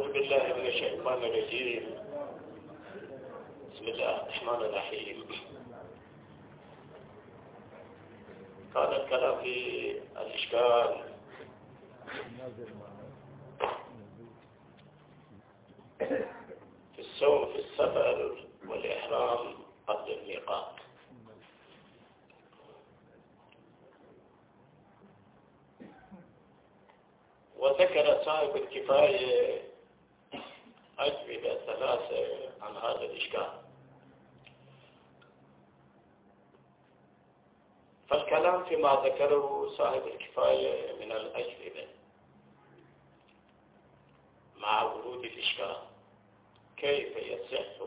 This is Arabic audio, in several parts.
أعوذ بالله من الشيطان الرجيم. بسم الله الرحمن الرحيم. كان الكلام في الإشكال في الصوم في السفر والإحرام قبل الميقات. وذكر صاحب الكفاية أجوبة ثلاثة عن هذا الإشكال. فالكلام فيما ذكره صاحب الكفاية من الأجوبة مع ورود الإشكال: كيف يصح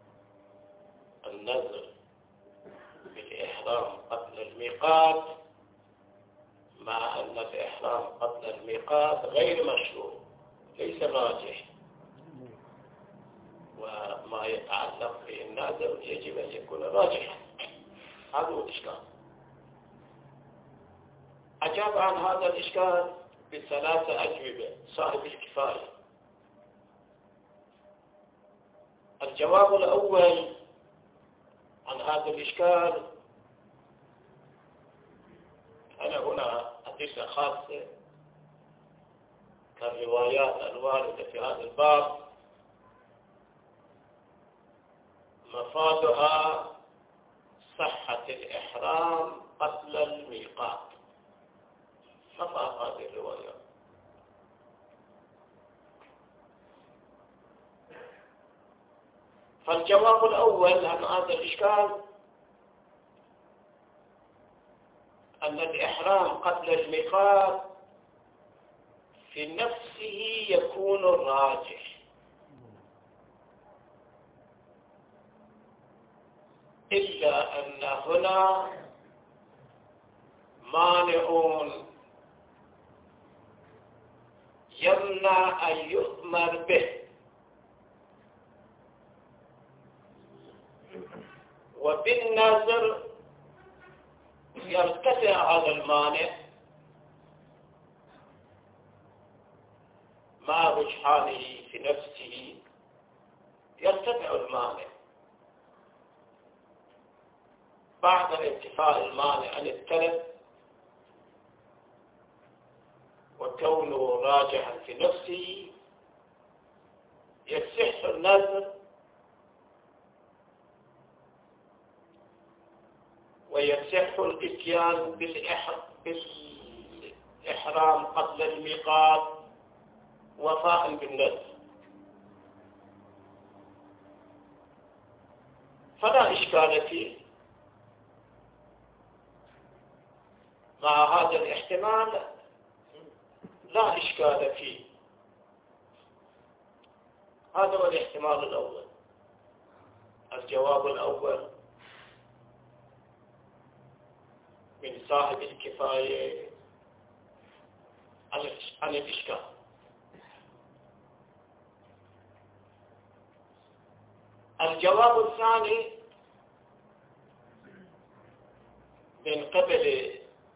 النذر بالإحرام قبل الميقات مع أن الإحرام قبل الميقات غير مشروع، ليس راجح، وما يتعلق بالنذر يجب أن يكون راجحا. هذا هو الإشكال. أجاب عن هذا الإشكال بثلاثة أجوبة صاحب الكفاية. الجواب الأول عن هذا الإشكال: أنا هنا أدلة خاصة كالروايات الواردة في هذا الباب مفادها صحة الإحرام قبل الميقات. مفاد هذه الروايات: فالجواب الأول عن هذا الإشكال أن الإحرام قبل الميقات في نفسه يكون راجح، إلا أن هنا مانع يمنع أن يؤمر به، وبالنذر يرتفع هذا المانع مع رجحانه في نفسه. يرتفع المانع بعد ارتفاع المانع عن التلف وكونه راجحا في نفسه. يصح النذر ويصح الاتيان بالإحرام قبل الميقات وفاء بالنذر، فلا إشكال فيه. مع هذا الاحتمال لا إشكال فيه. هذا هو الاحتمال الأول. الجواب الأول من صاحب الكفاية عن الإشكال. الجواب الثاني من قبل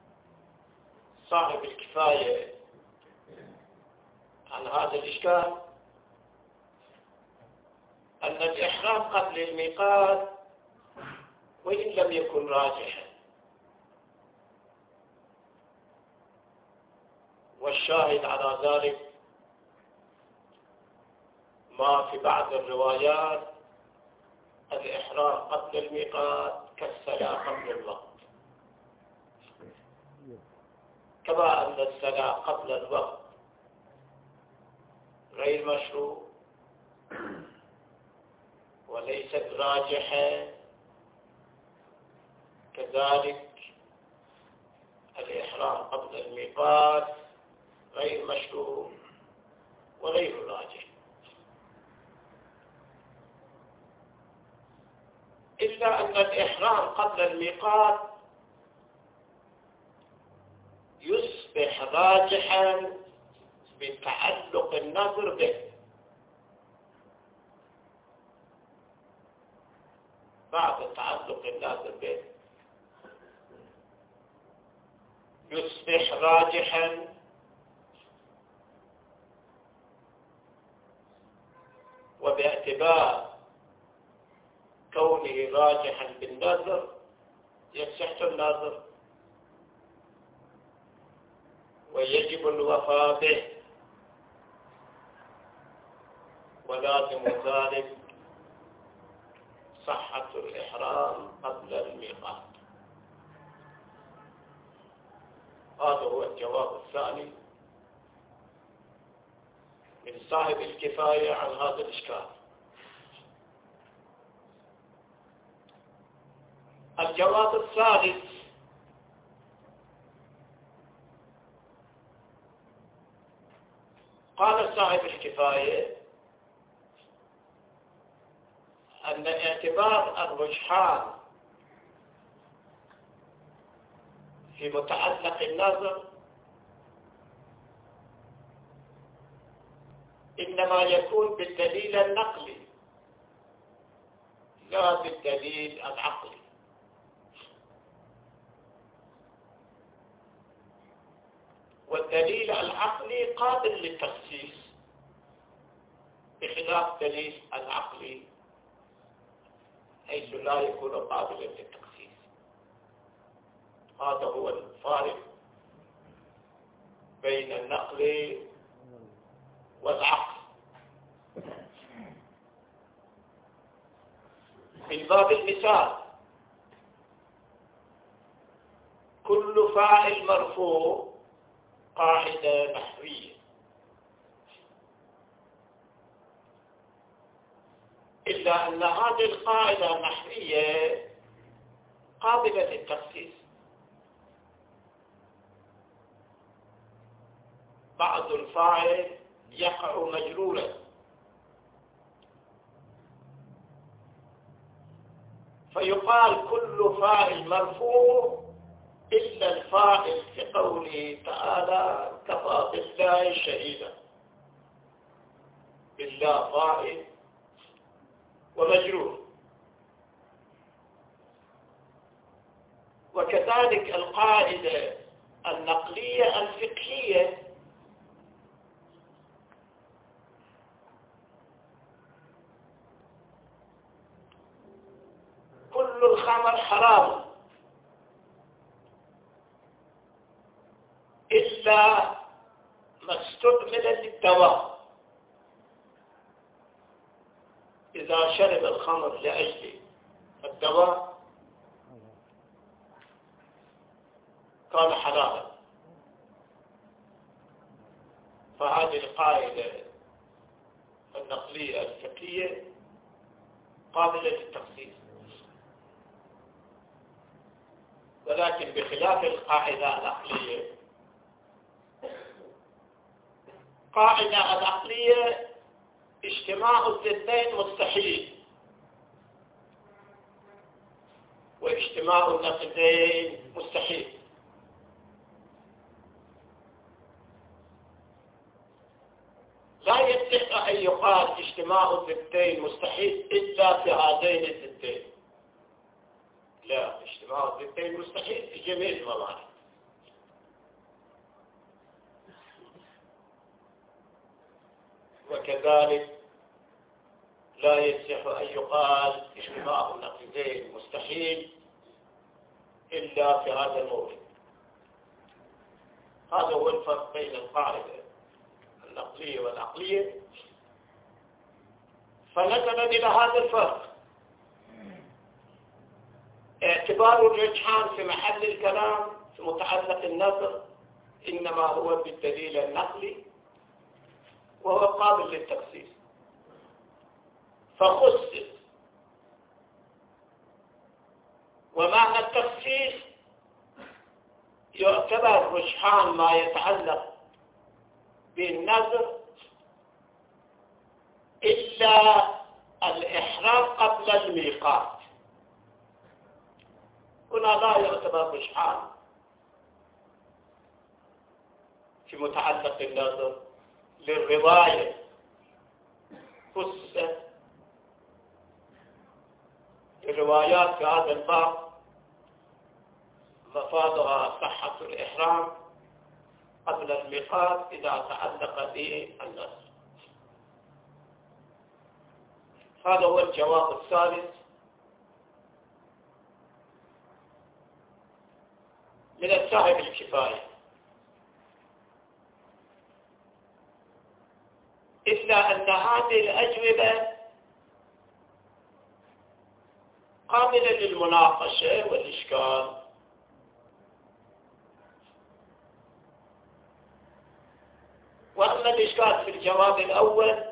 صاحب الكفاية عن هذا الإشكال أن الإحرام قبل الميقات وإن لم يكن راجحا، والشاهد على ذلك ما في بعض الروايات الإحرام قبل الميقات كالصلاة قبل الوقت، كما أن الصلاة قبل الوقت غير مشروع وليست راجحة، كذلك الإحرام قبل الميقات غير مشروع وغير راجح. إلا أن الإحرام قبل الميقات يصبح راجحا بتعلق النظر به. بعد تعلق النظر به يصبح راجحا باعتبار كونه راجحا بالنظر يصح النظر ويجب الوفاء به، ولازم ذلك صحة الإحرام قبل الميقات. هذا هو الجواب الثاني من صاحب الكفاية عن هذا الإشكال. الجواب الثالث: قال صاحب الكفاية أن اعتبار الرجحان في متعلق النظر إنما يكون بالدليل النقلي لا بالدليل العقلي. والدليل العقلي قابل للتخصيص بخلاف دليل العقلي حيث لا يكون قابلا للتخصيص. هذا هو الفارق بين النقل والعقل. من باب المثال: كل فاعل مرفوع قاعدة نحوية، إلا أن هذه القاعدة النحوية قابلة للتخصيص. بعض الفاعل يقع مجرورا، فيقال كل فاعل مرفوع إلا الفاعل في قوله تعالى كفى بالله شهيدا. بالله فاعل ومجرور. وكذلك القاعدة النقلية الفقهية كل الخمر حرام إلا ما استعمل للدواء. إذا شرب الخمر لأجل الدواء كان حلالا. فهذه القاعدة النقلية الفقهية قابلة للتخصيص، ولكن بخلاف القاعدة العقلية. قاعدة العقلية اجتماع الضدين مستحيل، واجتماع النقيضين مستحيل. لا يصح أن يقال اجتماع الضدين مستحيل إلا في هذين الضدين. لا، اجتماع الضدين مستحيل في جميع الموارد. وكذلك لا يصح أن يقال اجتماع النقيضين مستحيل إلا في هذا المورد. هذا هو الفرق بين القاعدة النقلية والعقلية. فنظرا إلى هذا الفرق، اعتبار الرجحان في محل الكلام في متعلق النظر إنما هو بالدليل النقلي، وهو قابل للتخصيص. فخصص. ومعنى التخصيص يعتبر رجحان ما يتعلق بالنظر إلا الإحرام قبل الميقات. هنا لا يعتبر رجحان في متعلق النظر للرواية خصوصا الروايات في هذا الباب مفادها صحة الإحرام قبل الميقات إذا تعلق به النص. هذا هو الجواب الثالث من الصاحب الكفاية. إلا أن هذه الأجوبة قابلة للمناقشة والإشكال، وأما الإشكال في الجواب الأول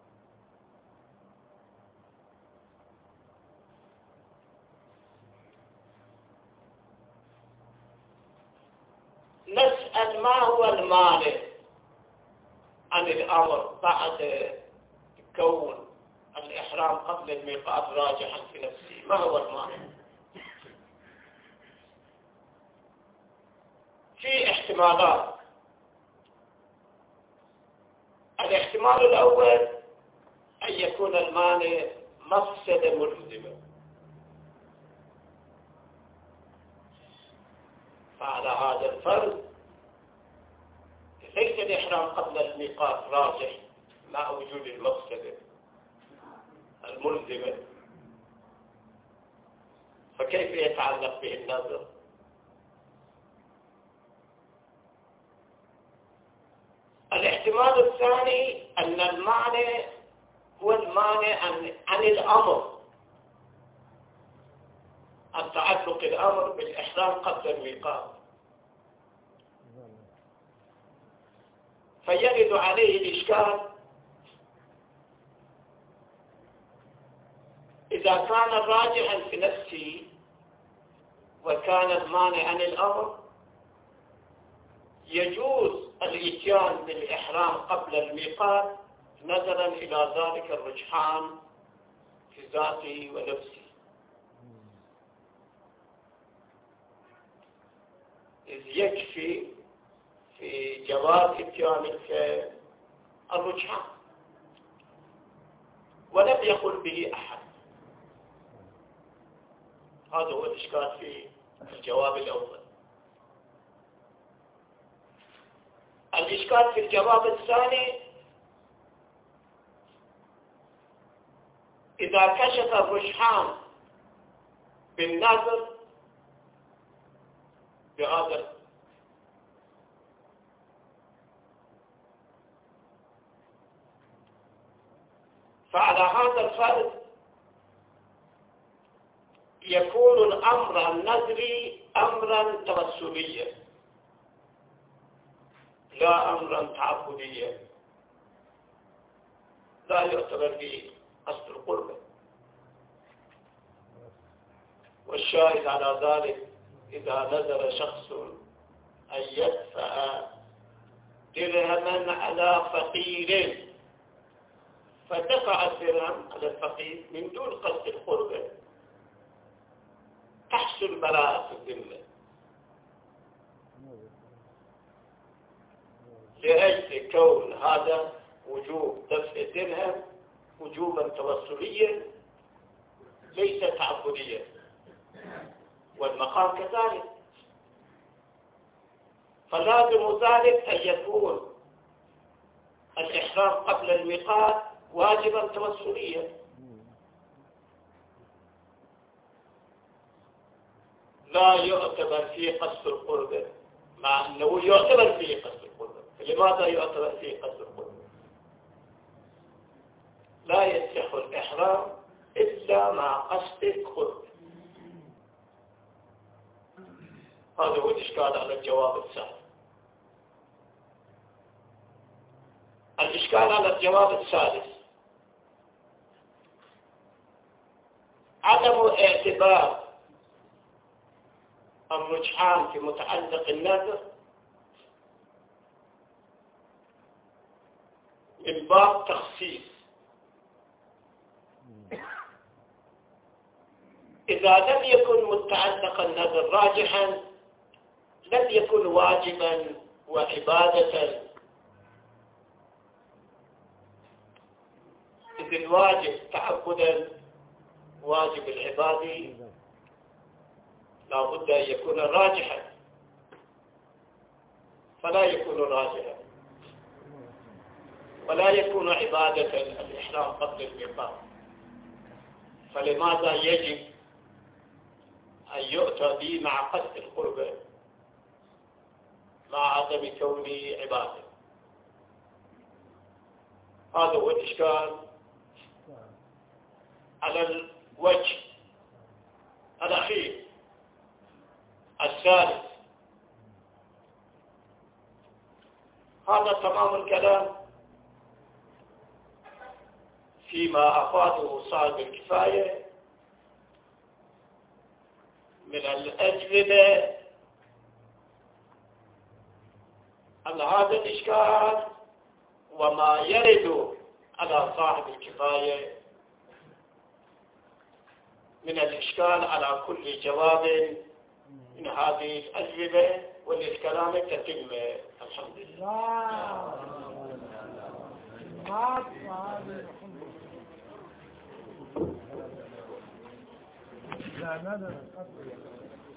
نسأل ما هو المانع عن الأمر بعد كون الإحرام قبل الميقات راجحا في نفسه؟ ما هو المانع؟ في احتمالات. الاحتمال الأول أن يكون المانع مفسدة ملزمة، فعلى هذا الفرض ليس الإحرام قبل الميقات راجح مع وجود المفسدة الملزمة، فكيف يتعلق به النظر؟ الاحتمال الثاني أن المعنى هو المانع عن الأمر، عن تعلق الأمر بالإحرام قبل الميقات، فيرد عليه الإشكال إذا كان راجحا في نفسه وكان المانع عن الأمر يجوز الإتيان بالإحرام قبل الميقات نظرا إلى ذلك الرجحان في ذاته ونفسه، إذ يكفي في جواز إتيان الرجحان ولم يقل به أحد. هذا هو الإشكال في الجواب الأول. الإشكال في الجواب الثاني إذا كشف الرجحان بالنظر بهذا فعلى هذا الفرض يكون الأمر النظري أمرا توسليا لا أمرا تعبديا، لا يعتبر به قصد القربة. والشاهد على ذلك إذا نذر شخص أن يدفع درهما على فقير فدفع الدرهم على الفقير من دون قصد القربة تحصل براءة الذمة، لأجل كون هذا وجوب دفع الدرهم وجوبا توسليا ليس تعبديا، والمقام كذلك، فلازم ذلك أن يكون الإحرام قبل الميقات واجبا توسليا لا يعتبر فيه قصد القربة، مع أنه يعتبر فيه قصد القربة. لماذا يعتبر فيه قصد القربة؟ لا يصح الإحرام إلا مع قصد القربة. هذا هو الإشكال على الجواب الثاني. الإشكال على الجواب الثالث عدم اعتبار الرجحان في متعلق النذر من باب تخصيص. إذا لم يكن متعلق النذر راجحا لم يكن واجبا وعبادة، إذ الواجب تعبدا واجب العبادي لا بد أن يكون راجحا، فلا يكون راجحا ولا يكون عبادة الإحرام قبل الميقات. فلماذا يجب أن يؤتى به مع قصد القربة مع عدم كونه عبادة؟ هذا هو الإشكال على الوجه الأخير. الثالث، هذا تمام الكلام فيما أفاده صاحب الكفاية من الأجوبة على هذا الإشكال، وما يرد على صاحب الكفاية من الإشكال على كل جواب من هذه الأجوبة، والكلام تتم الحمد لله.